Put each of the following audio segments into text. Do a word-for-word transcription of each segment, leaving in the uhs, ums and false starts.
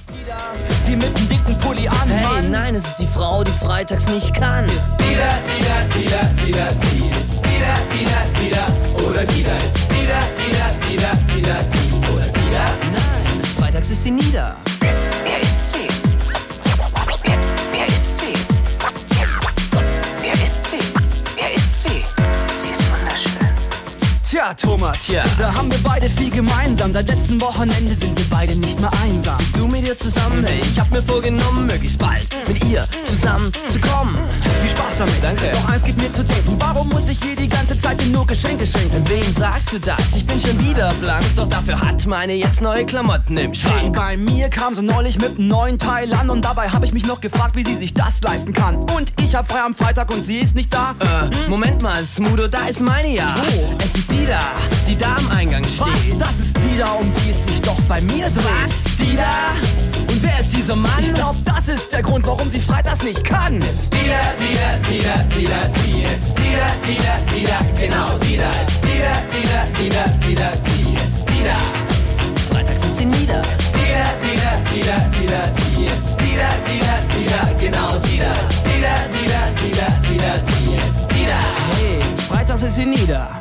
Die da, die mit dem dicken Pulli an, hey, Mann. Nein, es ist die Frau, die freitags nicht kann. Ist die da, die da, die da, die da, die ist die da, die da, die da, oder die da ist die da, die da, die da, die da, die oder die da. Nein, freitags ist sie nie da. Wer ist sie? Wer, wer ist sie? Wer ist sie? Wer ist sie? Sie ist wunderschön. Tja, Thomas, ja. Da haben wir beide viel gemeinsam. Seit letzten Wochenende sind wir beide nicht mehr einsam. Bist du mit ihr zusammen? Hey, ich hab mir vorgenommen, möglichst bald mit ihr zusammen zu kommen. Viel Spaß damit. Danke. Doch eins gibt mir zu denken, warum muss ich hier die ganze Zeit nur Geschenke schenken? Wem sagst du das? Ich bin schon wieder blank, doch dafür hat meine jetzt neue Klamotten im Schrank. Hey, bei mir kam sie neulich mit einem neuen Teil an und dabei habe ich mich noch gefragt, wie sie sich das leisten kann. Und ich hab frei am Freitag und sie ist nicht da. Äh, hm? Moment mal, Smudo, da ist meine ja. Oh. Es ist die da, die da am Eingang steht. Was? Das ist die da, um die es sich doch bei mir dreht. Was? Die da? Und wer ist dieser Mann? Ich glaub, das ist der Grund, warum sie freitags nicht kann. Es ist die da, die da, die da, die da, die. Es ist die da, die da, die da, genau die da. Es ist die da, die da, die da, die da, die. Es ist die da. Freitags ist sie nieder. Die da, die da, die da, die da, die. Es ist die da, die da, die da, genau die da. Es ist die da, die da, die da, die da, die. Es ist die da. Hey, freitags ist sie nieder.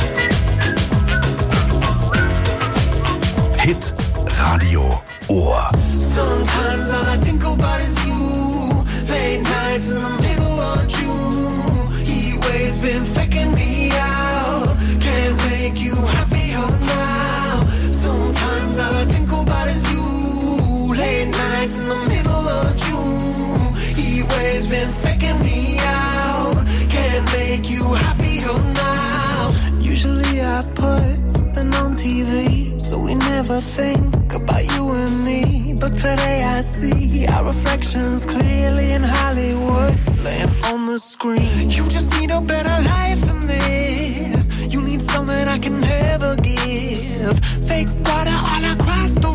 Hit Radio Ohr. Sometimes all I think about is you. Late nights in the middle of June. He always been faking me out. Can't make you happier now. Sometimes all I think about is you. Late nights in the middle of June. He always been faking me out. Can't make you happier now. Usually I put something on T V, so we never think about you and me. But today I see our reflections clearly in Hollywood, laying on the screen. You just need a better life than this. You need something I can never give. Fake water all across the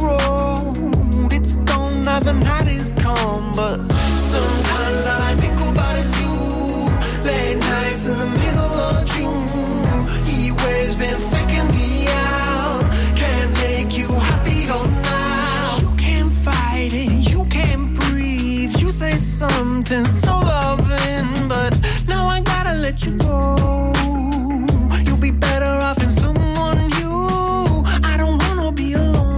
road. It's gone now, the night is come. But sometimes all I think about is you. Late nights in the middle of June. He always been faking me out. Can't make you happier now. You can't fight it, you can't breathe. You say something so loving, but now I gotta let you go. You'll be better off in someone new. I don't wanna be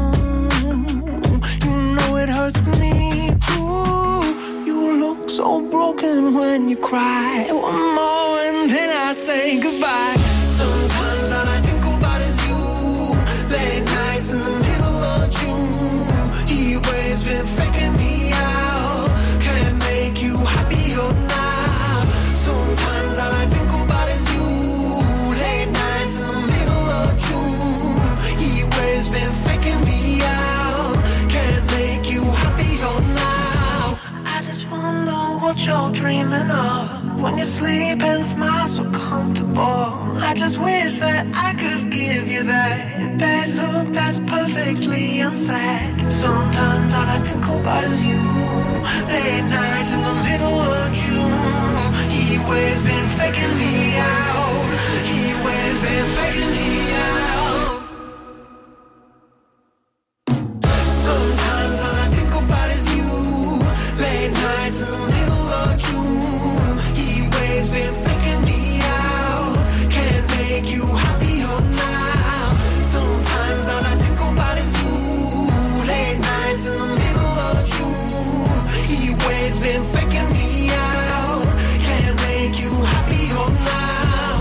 alone. You know it hurts me too. You look so broken when you cry. One more and then I say goodbye. Sometimes all I think about is you. Late nights in the middle of June. He always been faking me out. Can't make you happier now. Sometimes all I think about is you. Late nights in the middle of June. He always been faking me out. Can't make you happier now. I just wonder what you're dreaming of when you sleep and smile so comfortable. I just wish that I could give you that that look that's perfectly unsaid. Sometimes all I think about is you. Late nights in the middle of June. He always been faking me out. He always been faking me out. Sometimes all I think about is you. Late nights in the middle of June. He always been faking me out. Can't make you happier now. Sometimes all I think about is you. Late nights in the middle of June. He always been faking me out. Can't make you happier now.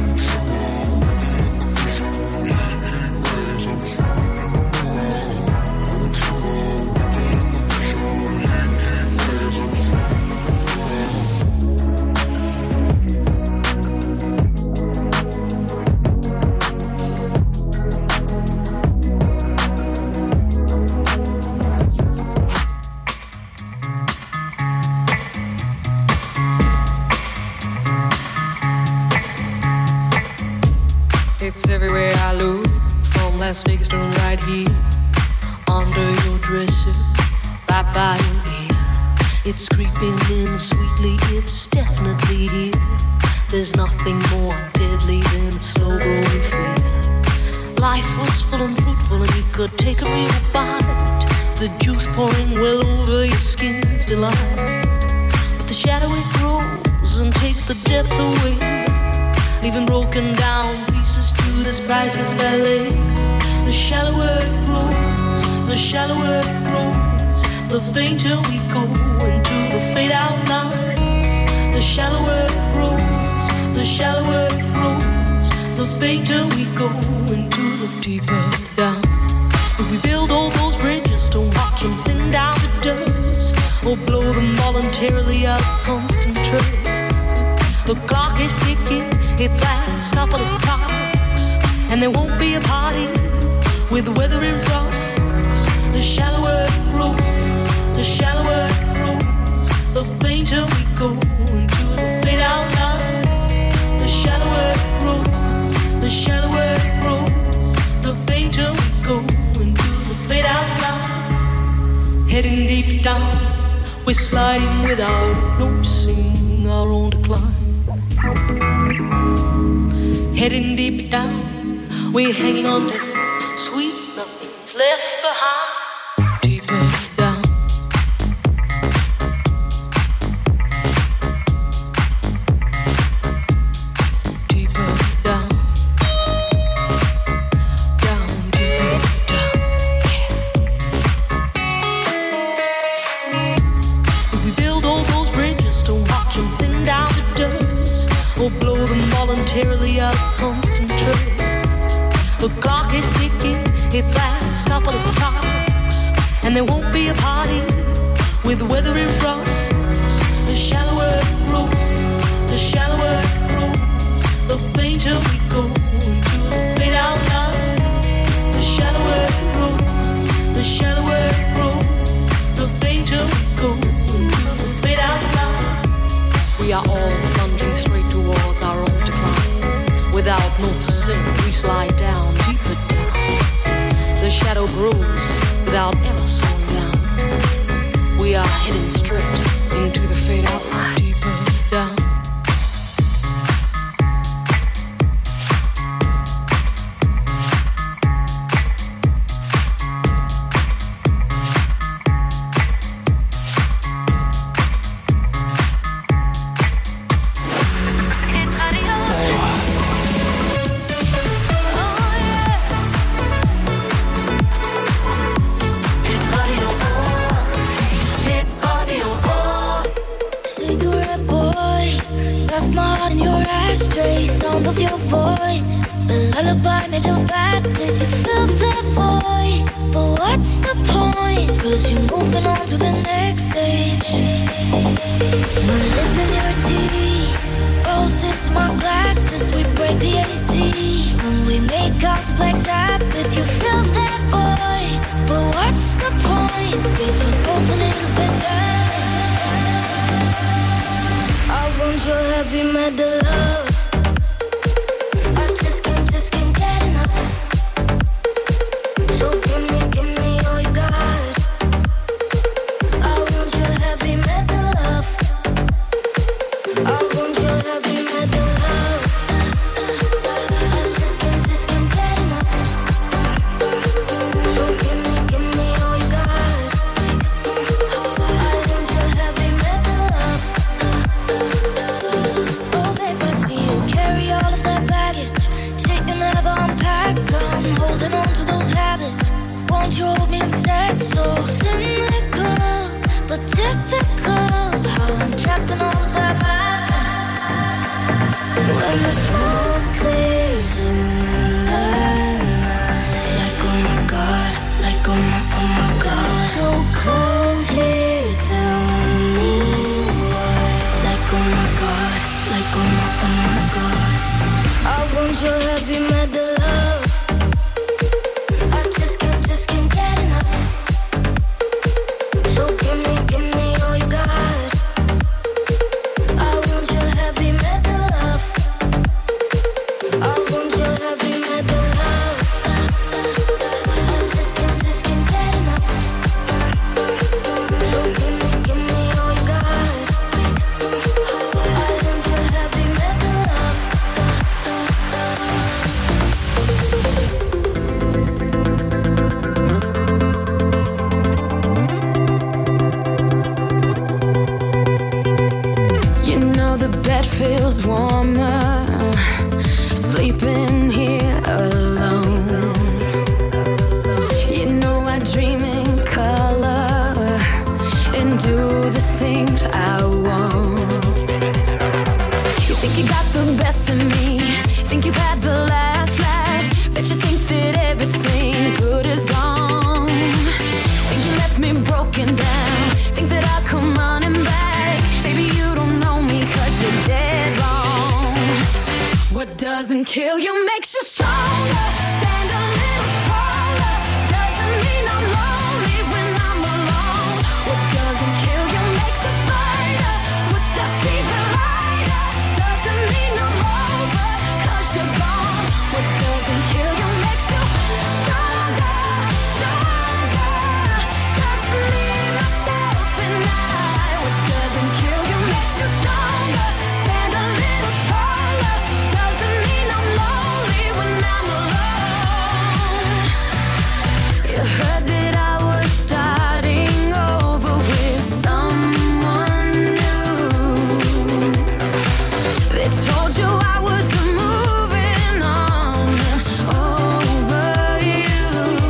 It's everywhere I look, from Las Vegas to right here, under your dresser, right by your ear. It's creeping in sweetly, it's definitely here. There's nothing more deadly than a slow growing fear. Life was full and fruitful and you could take a real bite. the juice pouring well over your skin's delight. But the shadow it grows and takes the depth away, leaving broken down pieces to this priceless ballet. The shallower it grows, the shallower it grows, the fainter we go into the fade out line. The shallower it grows, the shallower it grows, the fainter we go into the deeper down. If we build all those bridges, don't watch them thin down to dust, or blow them voluntarily out of constant trust. The clock is ticking, its last couple of clocks, and there won't be a party with the weather in front. The shallower it grows, the shallower it grows, the fainter we go into the fade out line. The shallower it grows, the shallower it grows, the fainter we go into the fade out line. Heading deep down, we're sliding without noticing our own decline. Heading deep down, we're hanging on to sweet nothing's left behind. Deeper down. Deeper down. Down, deeper down. Yeah. If we build all those bridges, don't watch them thin down to dust, or blow them voluntarily out of constant trust. The clock is ticking, its last couple of clocks, and there won't be a party with the weather in front. The shallower it grows, the shallower it grows, the fainter we go into the fade out line. The shallower it grows, the shallower it grows, the fainter we go into the fade out line. We are all plunging straight towards our own decline. Without noticing, we slide down, deeper down. The shadow grows without ever slowing down. We are heading straight into the fade out line. Deeper down. Sound of your voice, the lullaby made of blackness. You fill that void, but what's the point? Cause you're moving on to the next stage. My lip in your teeth, roses, my glasses. We break the A C when we make out to Black Sabbath. You fill that void, but what's the point? Cause we're both a little bit down. I want your heavy metal love. But things I want. You think you got the best of me, think you've had the last laugh, bet you think that everything good is gone. Think you left me broken down, think that I'll come running back. Baby, you don't know me 'cause you're dead wrong. What doesn't kill you makes you stronger. Stand a little taller. Doesn't mean I'm lonely when I'm alone. What doesn't kill you makes a fighter. Footsteps even lighter. Doesn't mean I'm over 'cause you're gone. What doesn't kill you makes you stronger, stronger. Just me, myself, and I. What doesn't kill you makes you stronger. Stand a little taller. Doesn't mean I'm lonely when I'm alone. You heard that I was starting over with someone new. They told you I was moving on over you.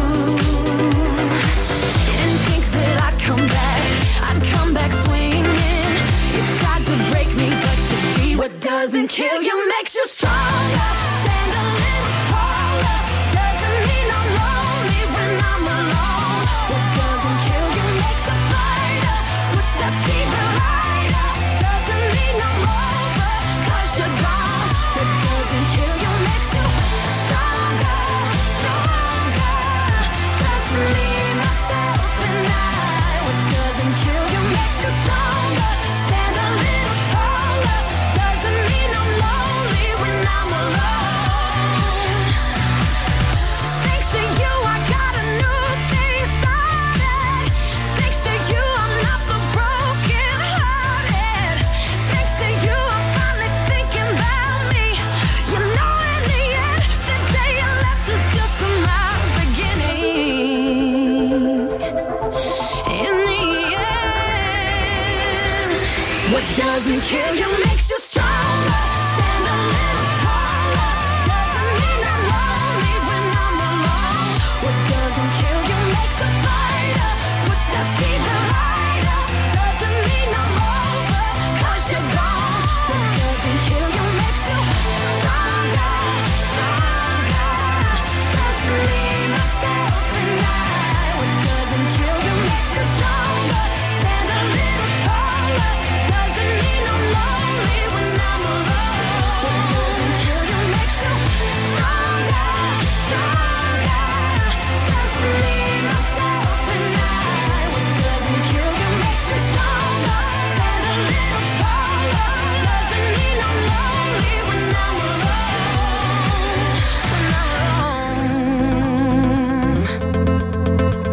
You didn't think that I'd come back, I'd come back swinging. You tried to break me, but you see what doesn't kill you makes you stronger. Stand a little taller. Doesn't mean I'm lonely when I'm alone. What doesn't kill you makes a fighter. Footsteps even lighter. Doesn't mean I'm over 'cause you're gone. What doesn't kill you makes you stronger, stronger. Just me, myself, and I. What doesn't kill you makes you stronger. Stand a little taller. Doesn't mean I'm lonely when I'm alone. Thanks to you, I got a new thing started. Thanks to you, I'm not the broken hearted. Thanks to you, I'm finally thinking about me. You know, in the end, the day you left was just my beginning. In the end, what doesn't kill you makes you stronger. Stand a little taller. Doesn't mean I'm lonely when I'm alone. What doesn't kill you makes a fighter. Footsteps even lighter. Doesn't mean I'm over 'cause you're gone. What doesn't kill you makes you stronger, stronger. Just me, myself, and I. What doesn't kill you makes you stronger. Stand a little taller. Doesn't mean I'm lonely when I'm alone. What doesn't kill you makes you stronger, stronger. Just me, myself, and I. What doesn't kill you makes you stronger. Stand a little taller. Doesn't mean I'm lonely when I'm alone. When I'm alone.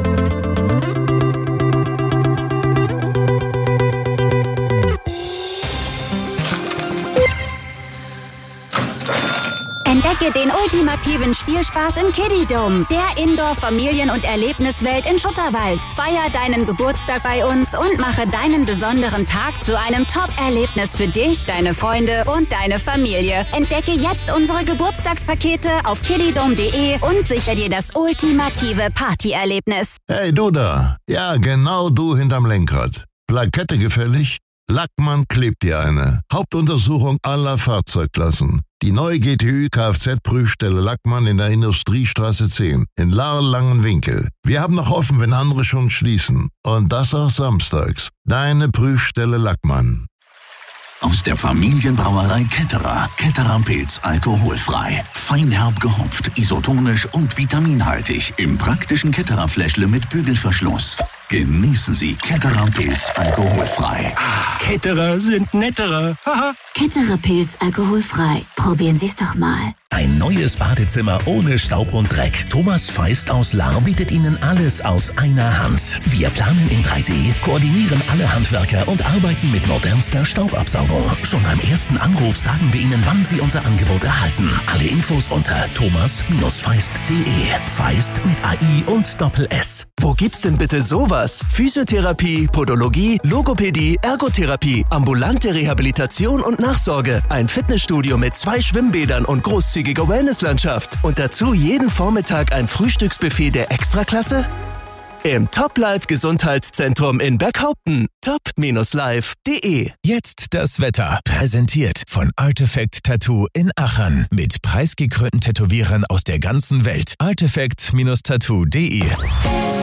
Entdecke den ultimativen Spielspaß im Kiddie-Dome, der Indoor-Familien- und Erlebniswelt in Schutterwald. Feier deinen Geburtstag bei uns und mache deinen besonderen Tag zu einem Top-Erlebnis für dich, deine Freunde und deine Familie. Entdecke jetzt unsere Geburtstagspakete auf kiddydome punkt de und sichere dir das ultimative Partyerlebnis. Hey, du da. Ja, genau du hinterm Lenkrad. Plakette gefällig? Lackmann klebt dir eine. Hauptuntersuchung aller Fahrzeugklassen. Die neue G T Ü Kfz-Prüfstelle Lackmann in der Industriestraße zehn in Lahr-Langenwinkel. Wir haben noch offen, wenn andere schon schließen. Und das auch samstags. Deine Prüfstelle Lackmann. Aus der Familienbrauerei Ketterer. Ketterer Pilz alkoholfrei. Feinherb gehopft, isotonisch und vitaminhaltig. Im praktischen Ketterer Fläschle mit Bügelverschluss. Genießen Sie Ketterer Pilz alkoholfrei. Ketterer sind netterer. Haha. Ketterer Pilz alkoholfrei. Probieren Sie es doch mal. Ein neues Badezimmer ohne Staub und Dreck. Thomas Feist aus Lahr bietet Ihnen alles aus einer Hand. Wir planen in drei D, koordinieren alle Handwerker und arbeiten mit modernster Staubabsaugung. Schon beim ersten Anruf sagen wir Ihnen, wann Sie unser Angebot erhalten. Alle Infos unter thomas feist punkt de. Feist mit A I und Doppel-S. Wo gibt's denn bitte sowas? Physiotherapie, Podologie, Logopädie, Ergotherapie, ambulante Rehabilitation und Nachsorge. Ein Fitnessstudio mit zwei Schwimmbädern und großzügiger Wellnesslandschaft. Und dazu jeden Vormittag ein Frühstücksbuffet der Extraklasse? im Top Life Gesundheitszentrum in Berghaupten. top Life punkt de. Jetzt das Wetter. Präsentiert von Artifact Tattoo in Aachen. Mit preisgekrönten Tätowierern aus der ganzen Welt. artifact Tattoo punkt de.